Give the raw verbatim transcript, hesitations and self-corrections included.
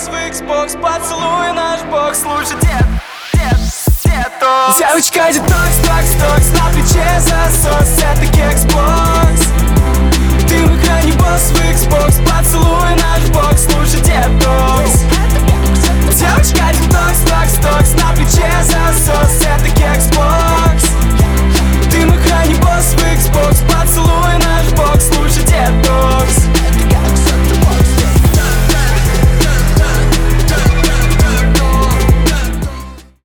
в Xbox, поцелуй наш бог. Слушай, дед, дед, дед, о. Девочка, детокс, токс, токс, на плече за